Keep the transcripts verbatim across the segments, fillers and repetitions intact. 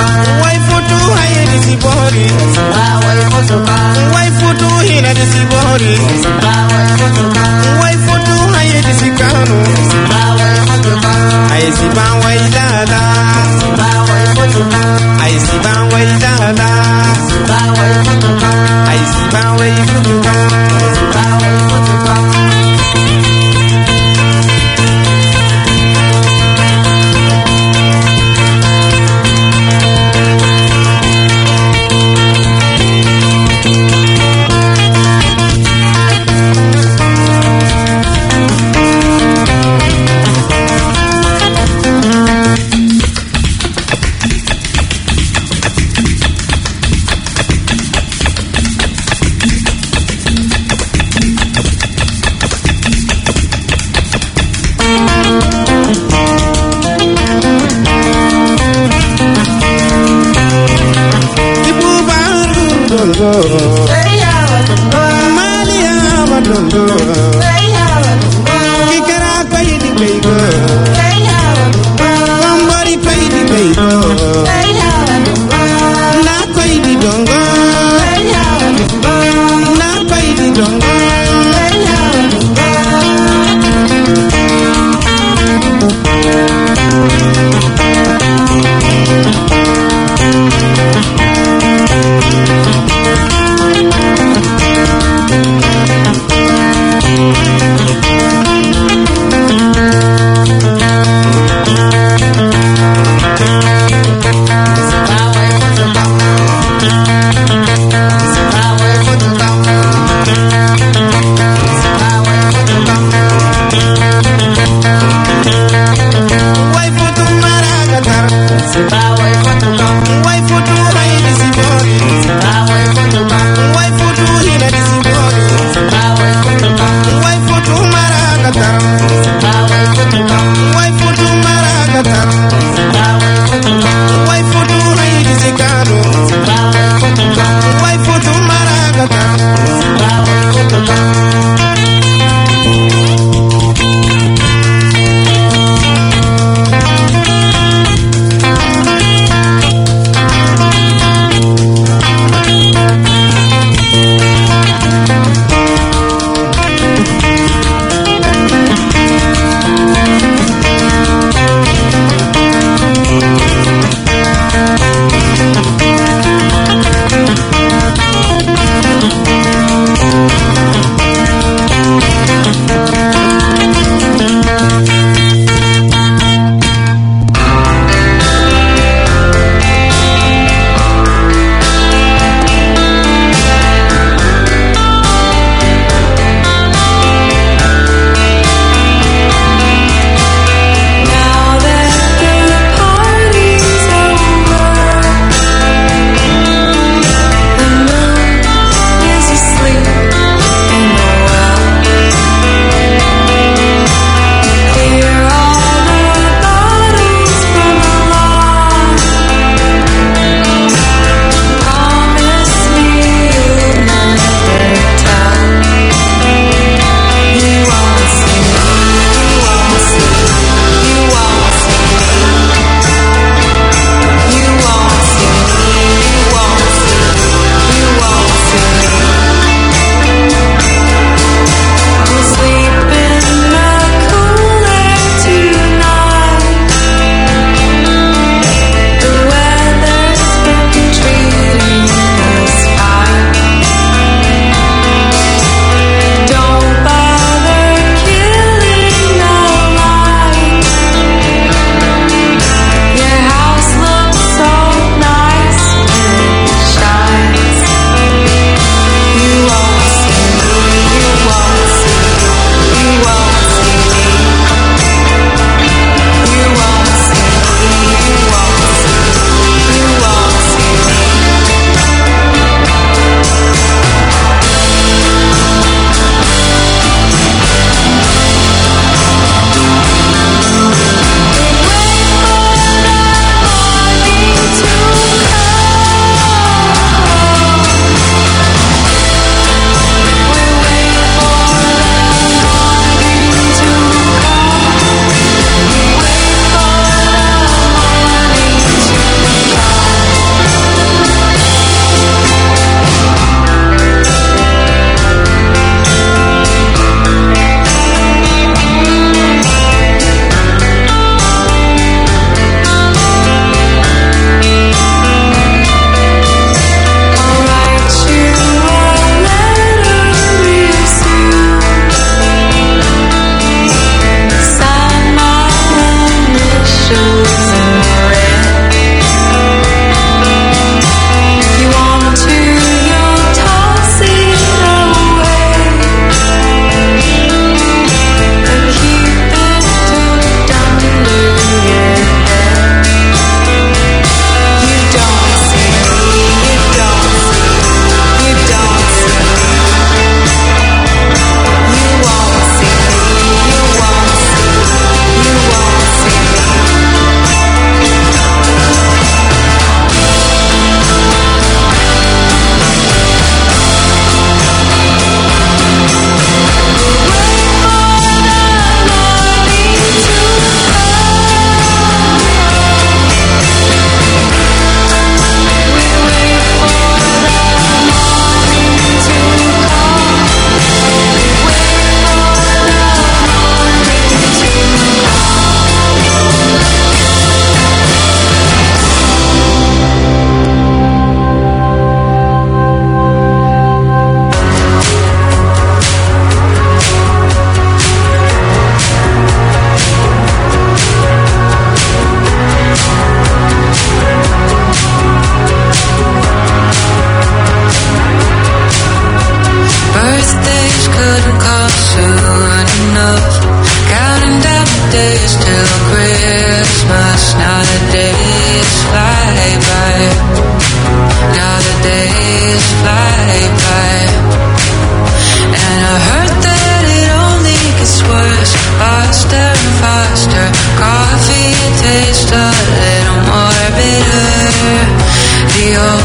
Waifu tu haye disibori. Waifu tu hina disibori. Waifu tu haye disikanu. Aye si ban wai dada. Aye si ban wai dada. Aye si ban wai futuka.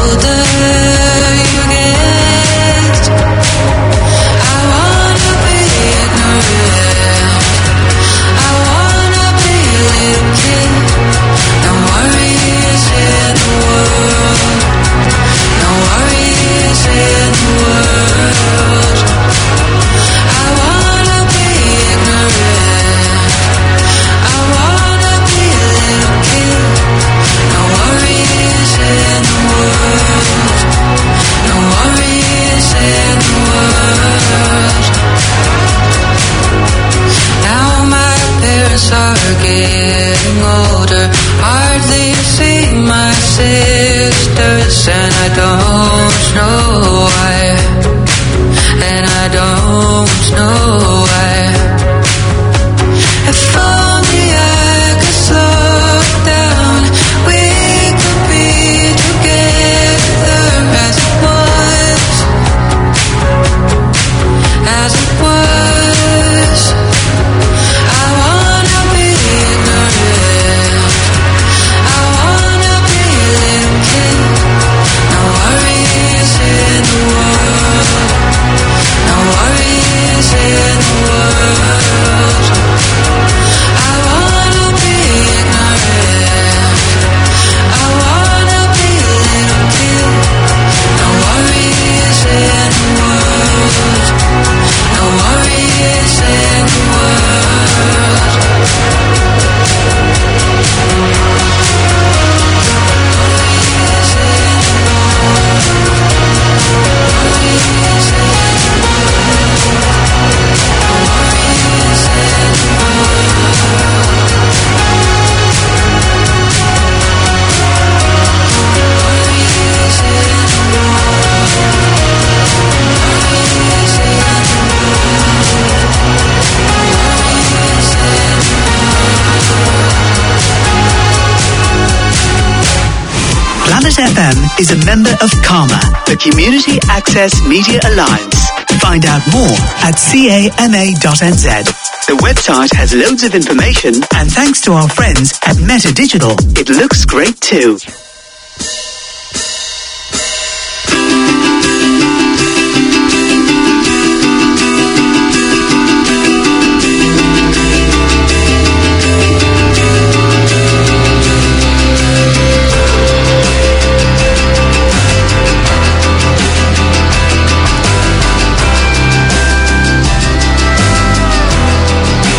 F M is a member of CAMA, the Community Access Media Alliance. Find out more at cama dot n z. The website has loads of information, and thanks to our friends at Meta Digital, it looks great too.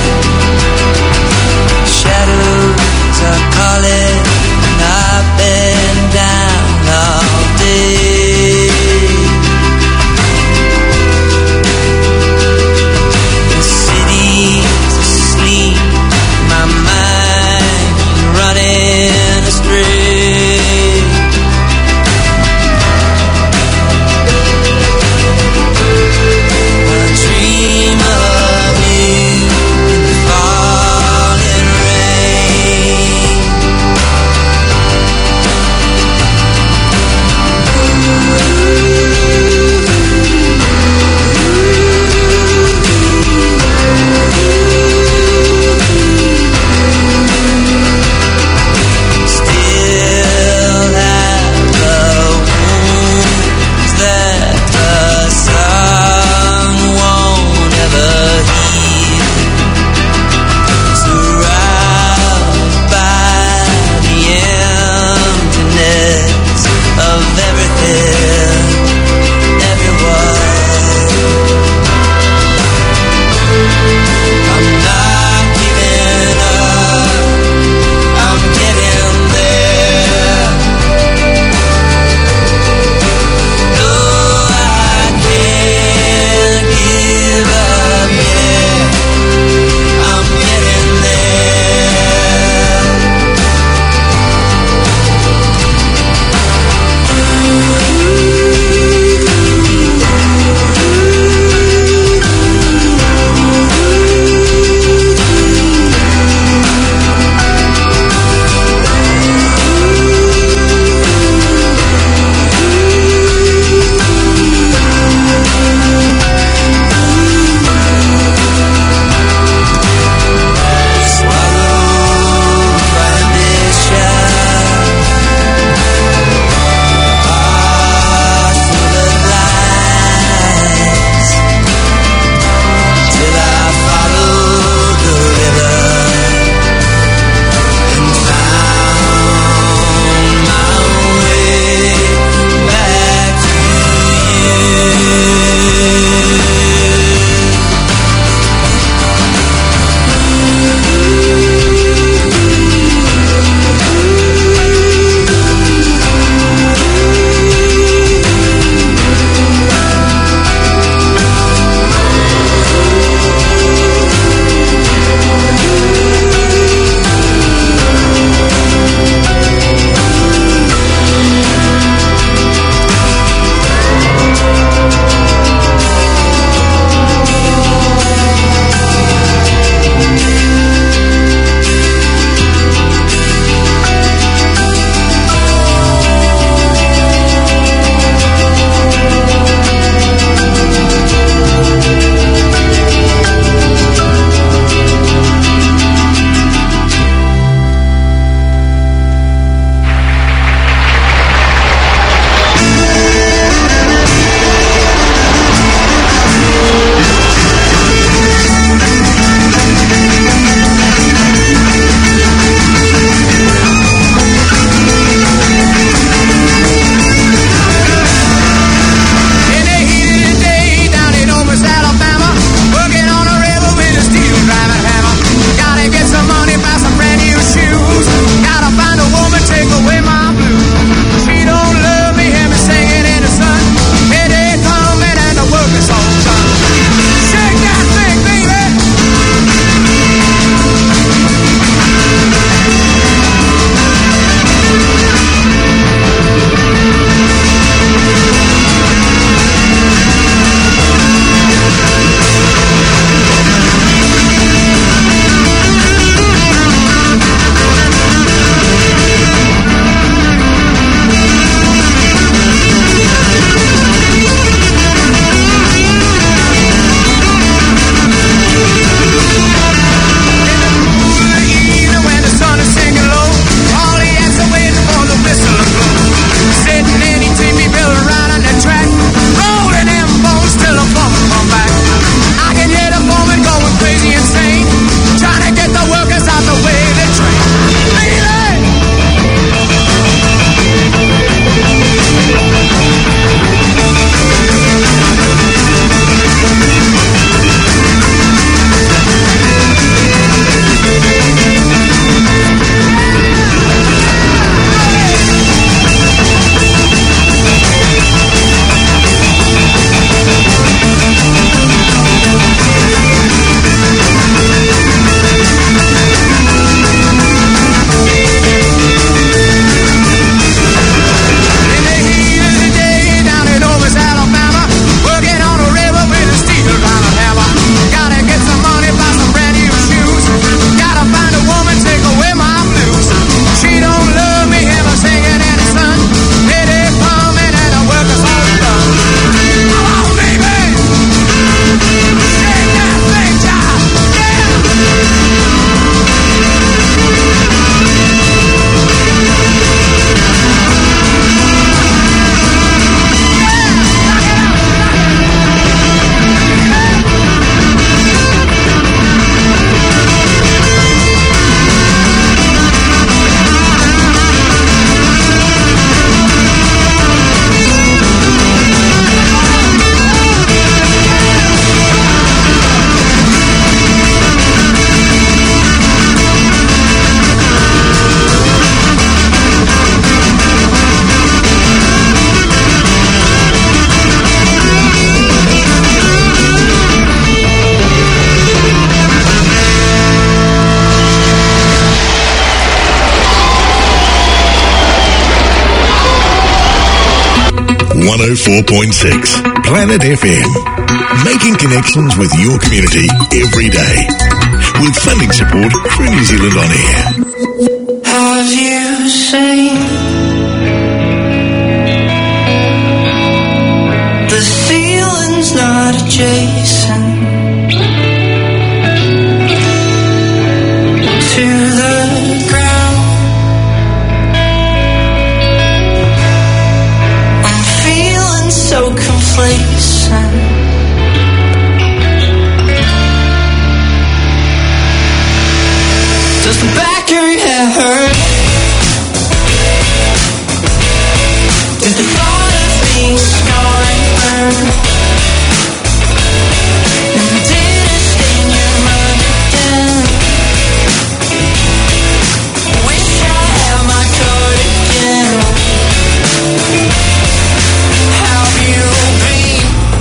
Shadows are calling, I've been one oh four point six. Planet F M. Making connections with your community every day. With funding support through New Zealand On Air. Have you seen the ceiling's not adjacent to the ground? I'm feeling so complacent. Does the back of your head hurt? Does the thought of being scarred burn? And did it stain your mind again? Wish I had my cardigan. Have you been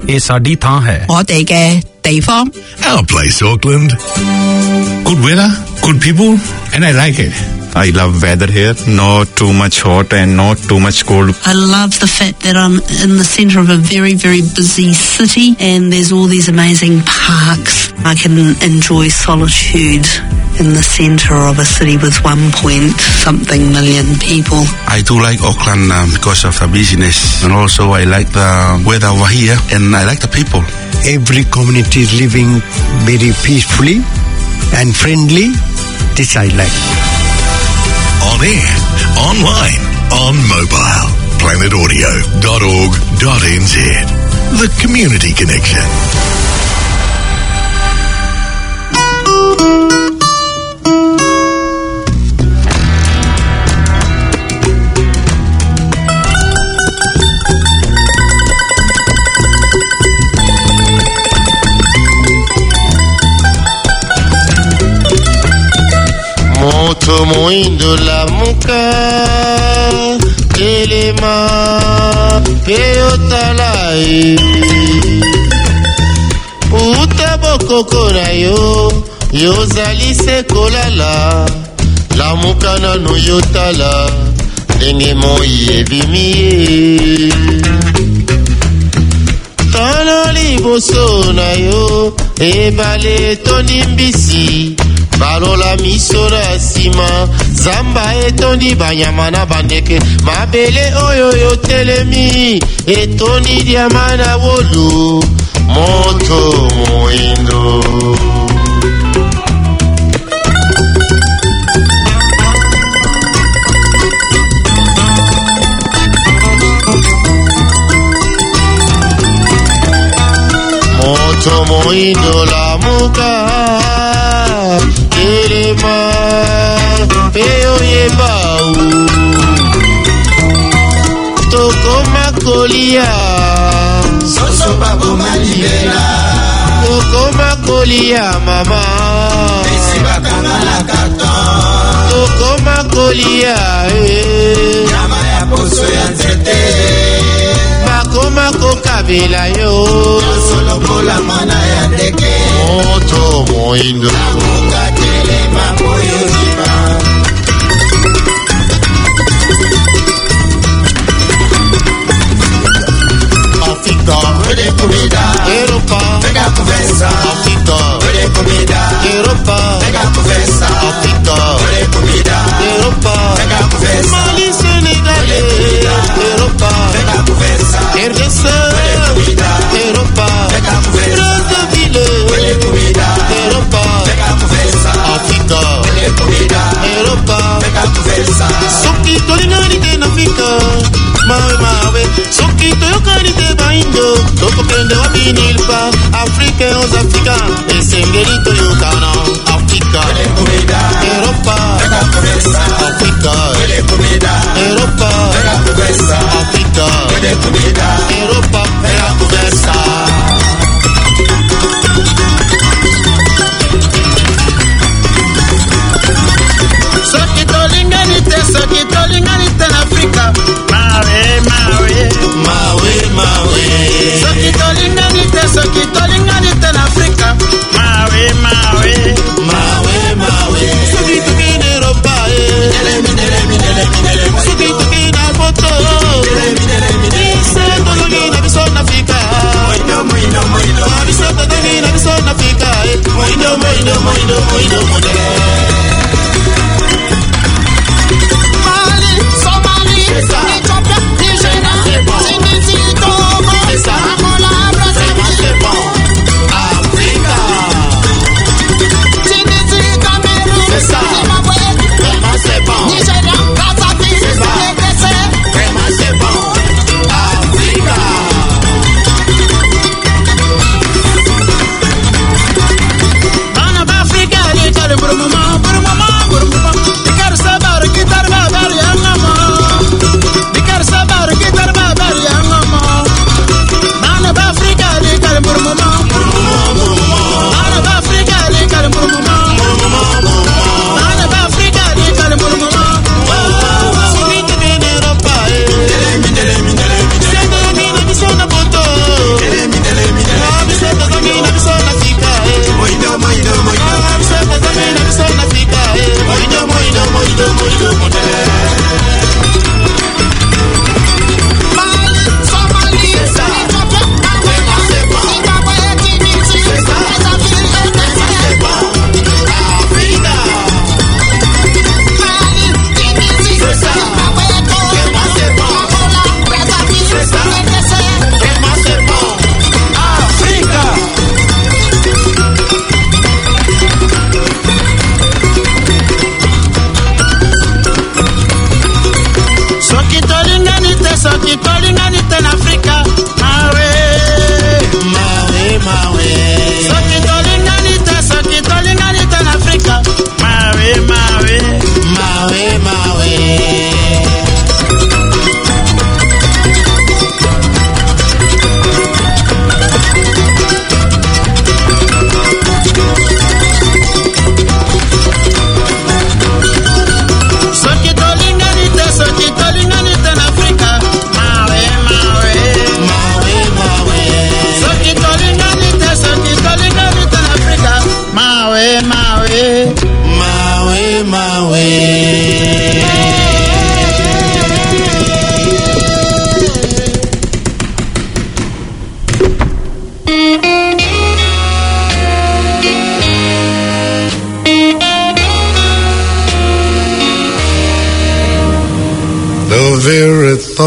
ਇਹ ਸਾਡੀ ਥਾਂ ਹੈ 我哋嘅地方 Our place, Auckland. Good weather, good people, and I like it. I love weather here, not too much hot and not too much cold. I love the fact that I'm in the centre of a very, very busy city and there's all these amazing parks. I can enjoy solitude in the centre of a city with one point something million people. I do like Auckland uh, because of the business, and also I like the weather over here, and I like the people. Every community is living very peacefully and friendly. This I like. On air, online, on mobile. planet audio dot org dot n z. The Community Connection. Moto moindo la muka telema peo talai utaboko kona yo yo zali se kolala la muka na no yo tala denge moi evimi tana liboso na yo ebale tonimbisi Barola misora sima Zamba etondi banyama na bandeke Mabele oyo yo telemi Etondi diamana wolu Moto moindo Moto moindo la muka Telema peo yebau Toko makolia Soso babu malibela Toko makolia mama Besi bakangala katon Toko makolia eh Nyama ya poso ya nzete Mako mako kabela yo Solo bola mana ya deke Moto moindo Amuka telema moyo zima Africa Wede comida Europa Venga conversa Africa Wede comida Europa Venga conversa Africa Wede comida Europa Venga conversa Mali Senegal Europa Venga conversa R D C Europa Venga conversa Brazzaville Europa Venga conversa Africa Europa Venga conversa Sokito lingarite na Africa Mawe mawe Sokito yokarite baindo Toko kende wa binilpa Afrika os Africa Esengerito yukana Africa Europa Venga conversa Africa Europa Venga conversa Africa Europa Venga conversa Sokito linganite, sokito linganite na Afrika Mawe, mawe Mawe, mawe Sokito linganite, sokito linganite na Afrika Mawe, mawe Mawe, mawe Sokito kine Europa Minele, minele, minele, minele Sokito kine Poto Minele, minele, minele Ise, tolo kine Bisona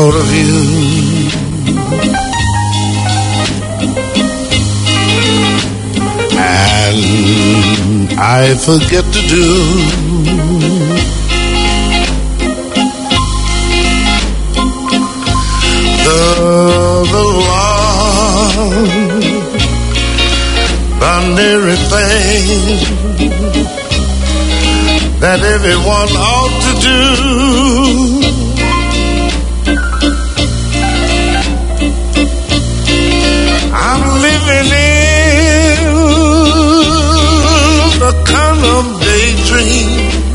thought of you. And I forget to do the, the long boundary thing that everyone ought to do. I'm living in the kind of daydream.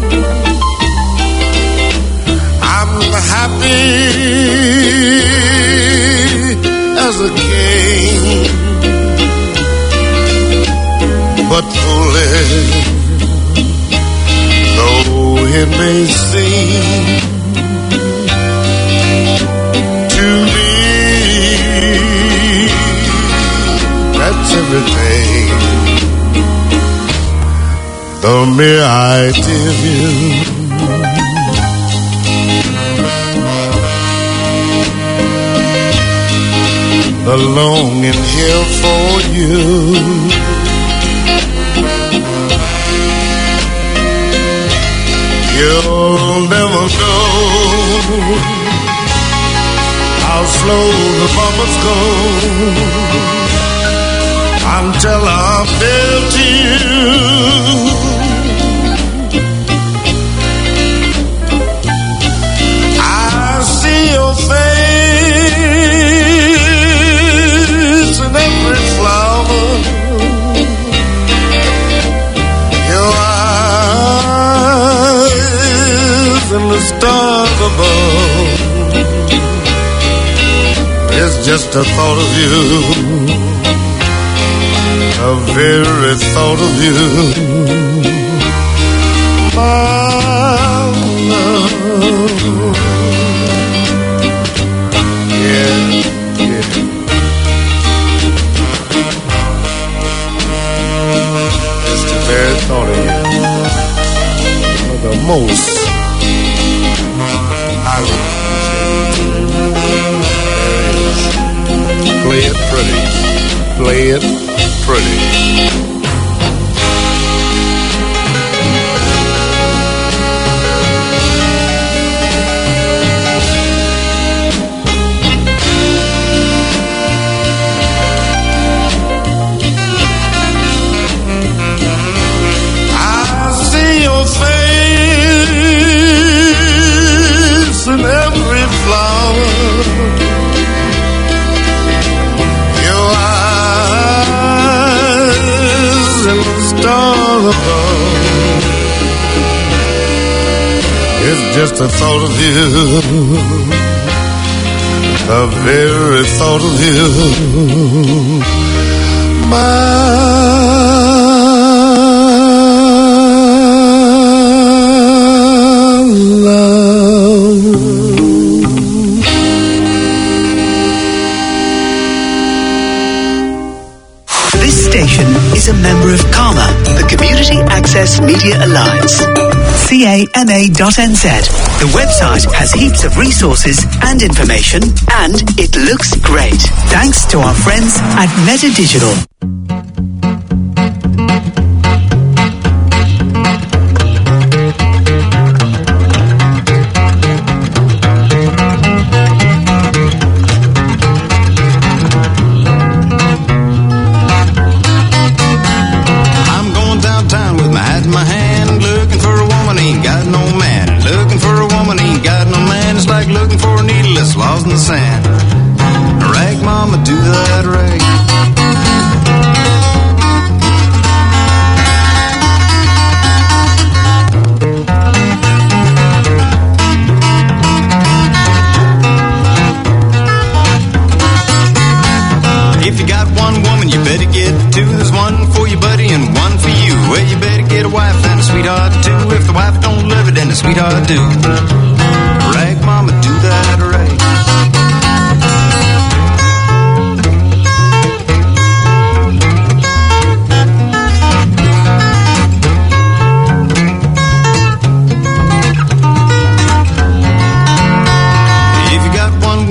I'm happy as a king, but foolish though it may seem to me, that's everything. The mere idea of you, the longing here for you, you'll never know how slow the bumpers go until I'm there to you. I see your face in every flower, your eyes and the stars above. It's just a thought of you, a very thought of you, my love. Yeah, yeah. Just the very thought of you, the most I appreciate. Play it pretty, play it pretty. I see your face in every flower, your eyes and the stars above. It's just a thought of you, a very thought of you, my is a member of CAMA, the Community Access Media Alliance. C A M A dot N Z. The website has heaps of resources and information, and it looks great. Thanks to our friends at Meta Digital. Lost in the sand. Rag mama, do that rag. If you got one woman, you better get two. There's one for your buddy and one for you. Well, you better get a wife and a sweetheart too. If the wife don't love it, then the sweetheart do. Rag mama, do that rag. If you got one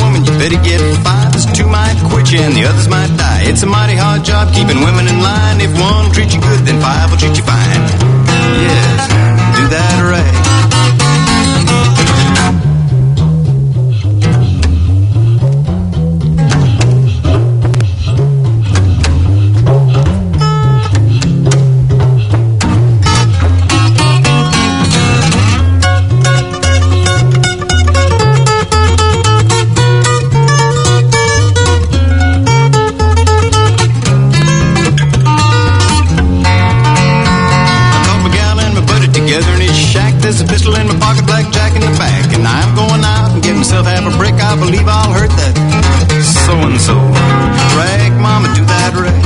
it's a mighty hard job keeping women in line. If one treats you good, then five will treat you fine. Yes, do that right. There's a pistol in my pocket, blackjack in the back, and I'm going out and get myself half a brick. I believe I'll hurt that so-and-so. Rag mama, do that right.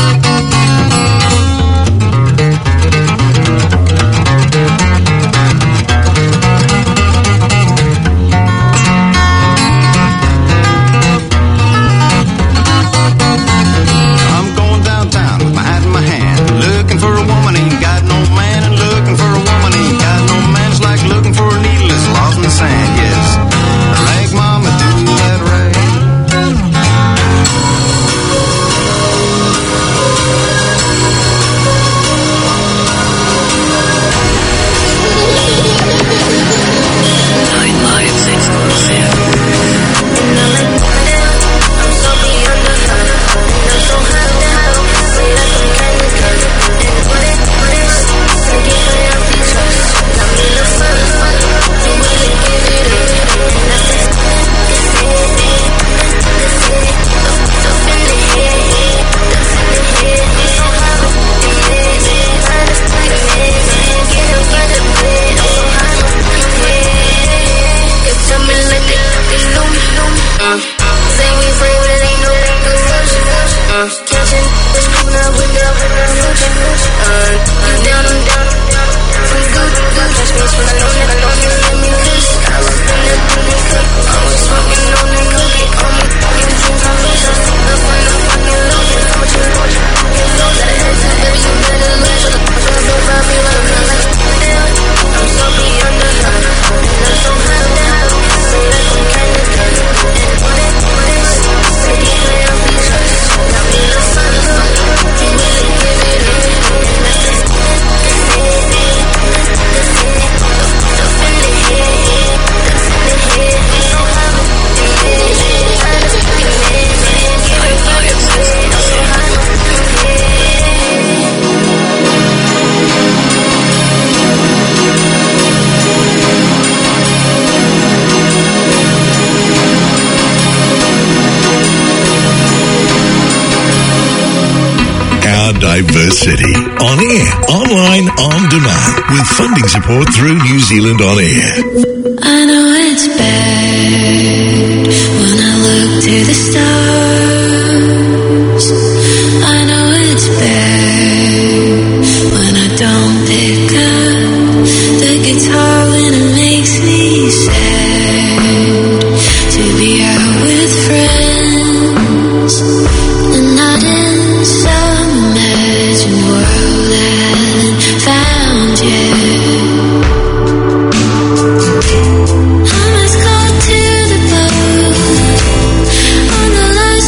I'm going downtown with my hat in my hand, looking for a woman, ain't got no man, and looking for a woman, ain't got no man. It's like looking for a needle that's lost in the sand, yes. Rag mama, do that right. Nightlife exclusive. I'm so beyond the fun. I'm so high now. Feel like I'm kind of good. And what it is, to get my healthy trust. Got me the fun, fun. You really give it up. And that's it. That's it. That's it. Up in the head. That's in the head. It's so hot. It is. Trying to find a man. Get up by the bed. I'm so hot. You tell me like it. It's no, no. Uh, say we free, but it ain't no good rush. Uh, catching this cool now, window. Uh, I'm down, I'm down. I'm good, good. Touch me when I know that I know you let me kiss. I was in that booty cup. I was smoking on the cookie. On me, you dreams on me. So up on the fucking low. How much you want? You know that I had to, baby, you better lose. So don't rub me like I'm like, I'm so beyond the fun. And I'm so high now. Feel like I'm kind of good. And what it is, to get my healthy trust. Got me the fun, fun. You really give it up. And that's it. That's it. That's it. Up in the head. That's in the head. It's so hot. It is. Trying to find a man. Get up by the bed. I'm so hot. Our diverse city. On air, online, on demand. With funding support through New Zealand On Air. I know it's bad when I look to the stars. I know it's bad when I don't pick up the guitar when it makes me sad to be out with friends and not in some imagined world I haven't found yet. I'm as cold to the bone on the line.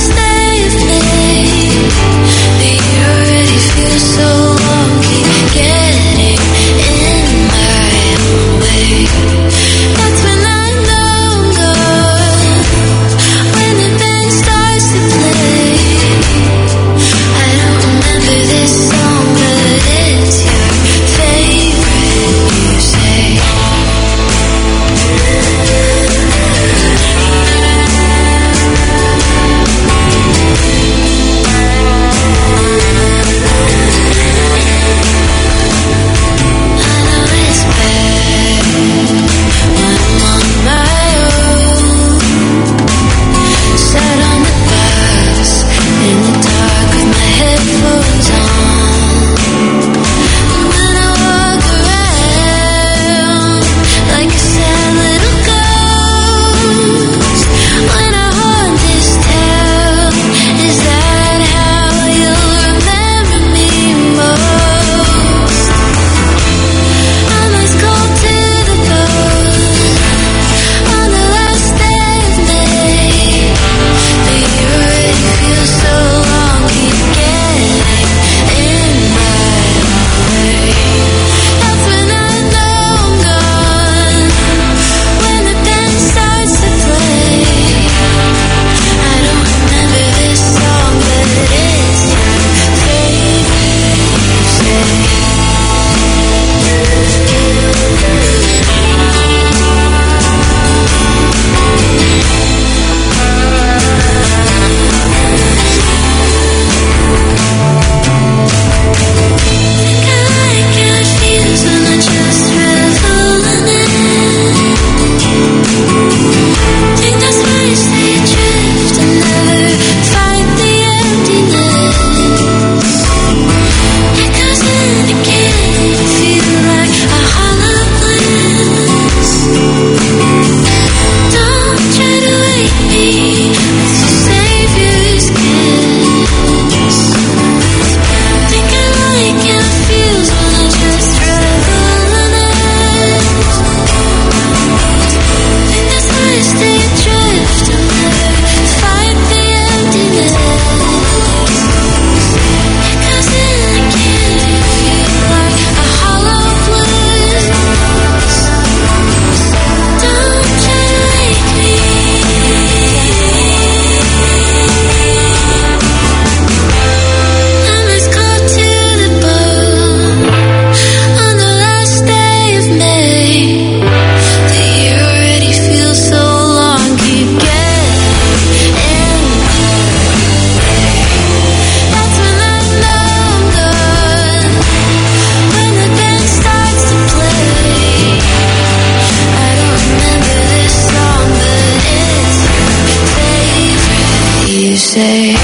day.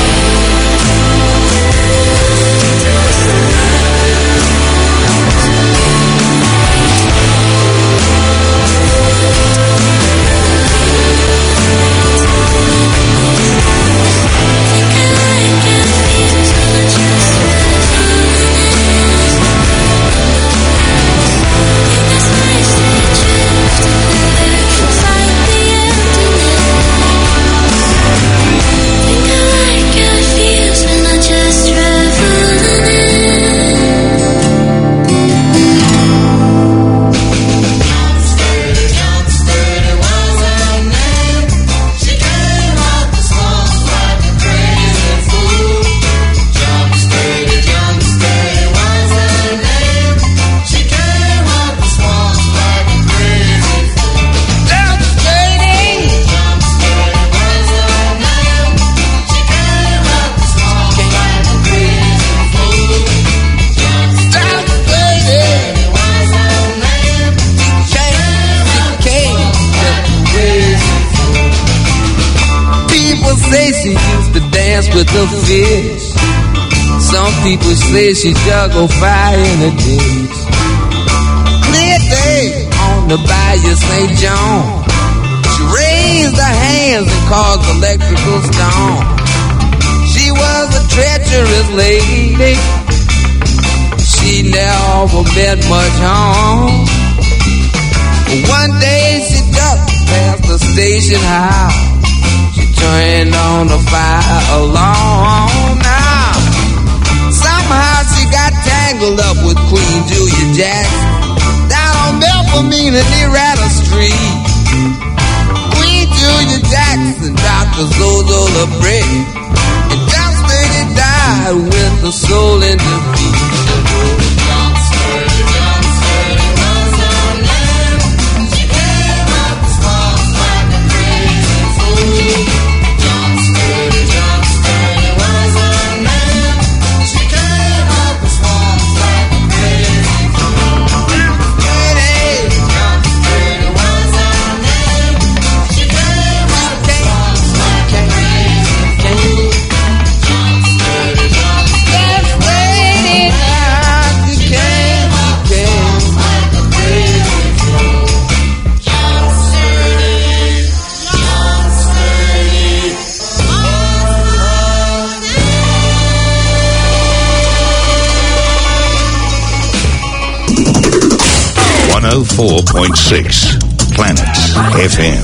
With the fish. Some people say she juggled fire in a ditch. Clear day on the Bayou Saint John. She raised her hands and caused electrical storm. She was a treacherous lady. She never meant much harm. One day she ducked past the station house. Turned on the fire alarm. Now, somehow she got tangled up with Queen Julia Jackson down on Melpomene and Loretta Street. Queen Julia Jackson, Doctor Zozo LaBrie, and John Sturdy died with the soul in defeat. one oh four point six Planet F M.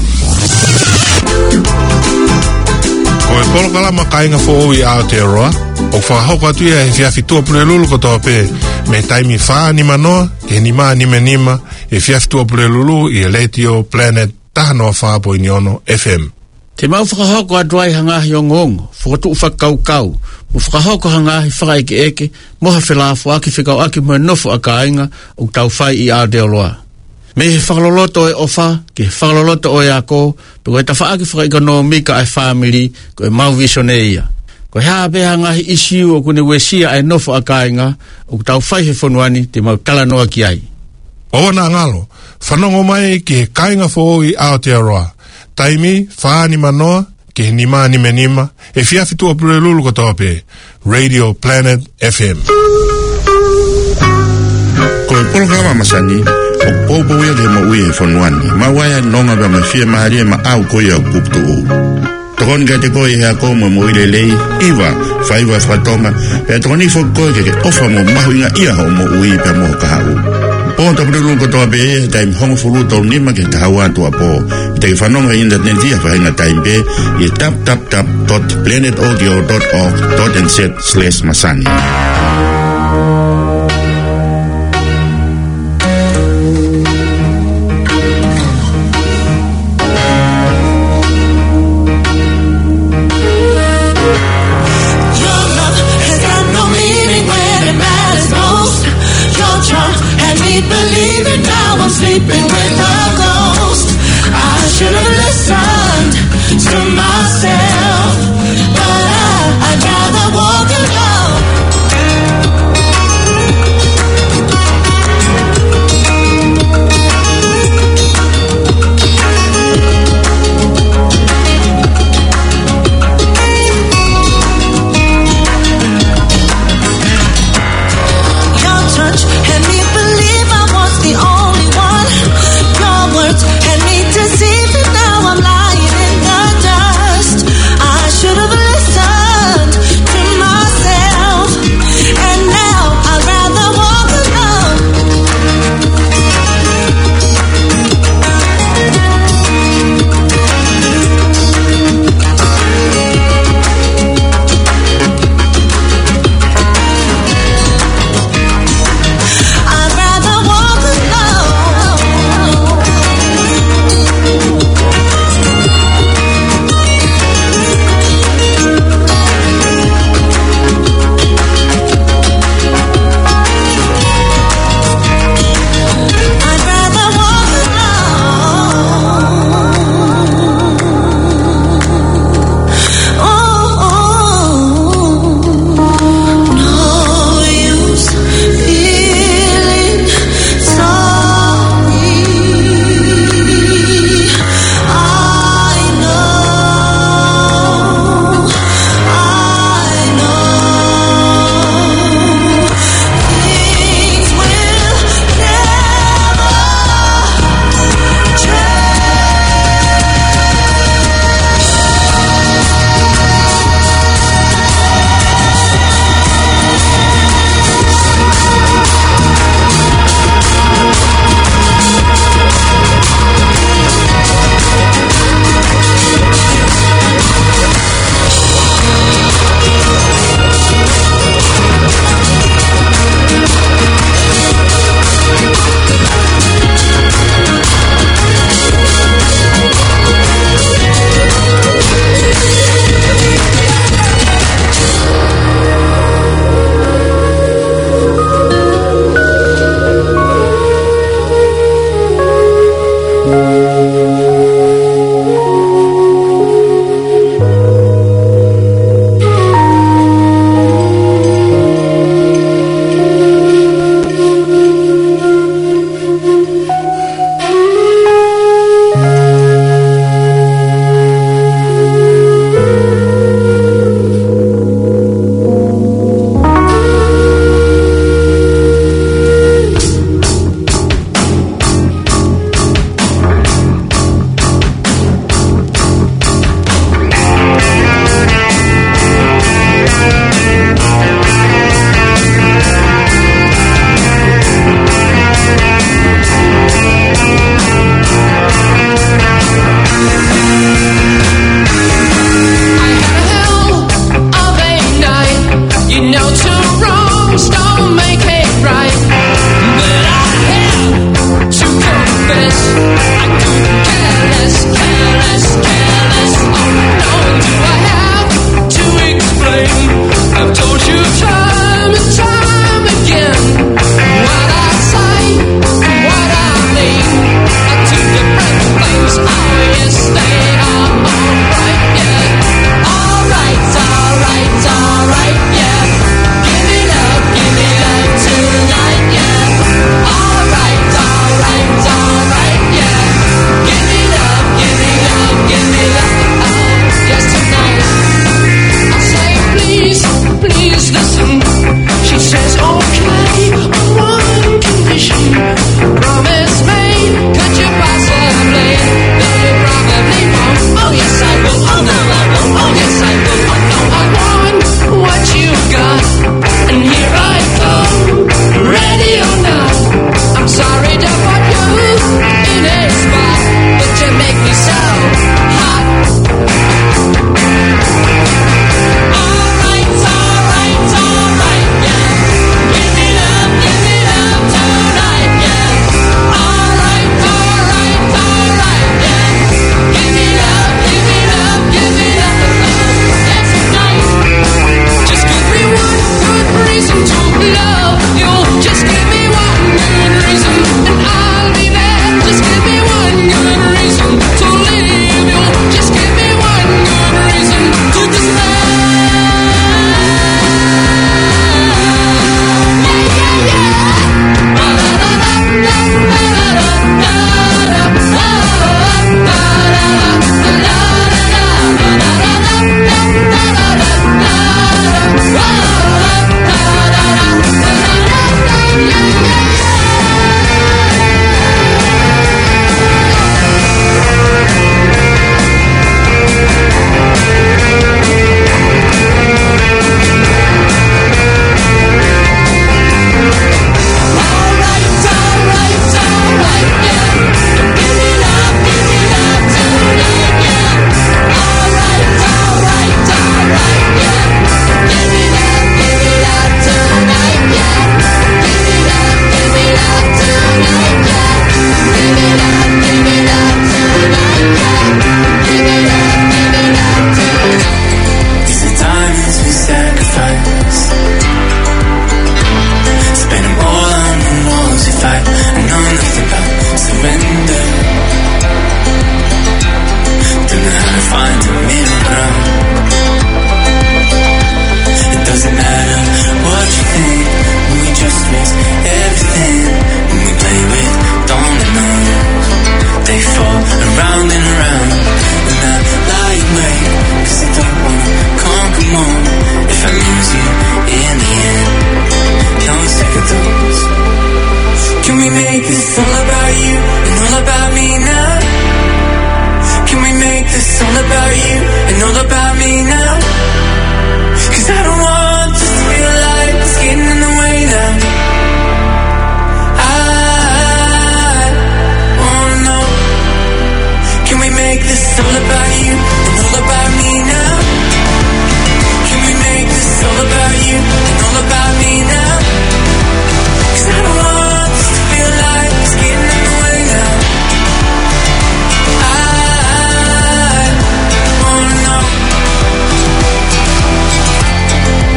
Ko e polo kala makainga fo i Aotearoa. O whakahoko atu ia e whiawhi tua pule lulu ko tō pē. Me taimi wha ni manoa, ke ni maa ni me nima, e whiawhi tua pule lulu i e Leitio Planet tahanoa whaapo i niono F M. Te mau whakahoko aduai hangahi o ngongo, whakatu whakaukau, mo whakahoko hangahi whakaike eke, moha whelafo aki whikau aki mo nofo a kāinga o tau whai i Aotearoa. Me he whakaloloto e ofa, ke he whakaloloto o e ako, pe koe ta whaaki whakaika mika ai whamiri, ko e mau visione ia. Ko he hape hangahi isiu o kune wesia e nofo a kāinga, o tau whai he whonuani te mau kalanoa ki ai. O na ngalo, whanongo mai ki he kāinga fo i Aotearoa. Taimi, whaani manoa, ke he nima ni me nima, e whiawhi tua pure lulu ko tōpe, Radio Planet F M. Ko e polo kama masani, o popo ia ke ma ui e whanuani, ma waia nonga ka ma whia maharia ma au koe au kuptu o. Tokoni ka te koe hea koe mo mo ile lei, iwa, whaiwa whatonga, e tokoni fo koe ke ke ofa mo mahuinga ia ho mo ui pe mo ka hau. Po ta pulu ko to be time home fulu to ni ma ke ta wa to po te fanonga internet dia fa na time be e tap tap tap dot planet audio dot org dot n z slash masani.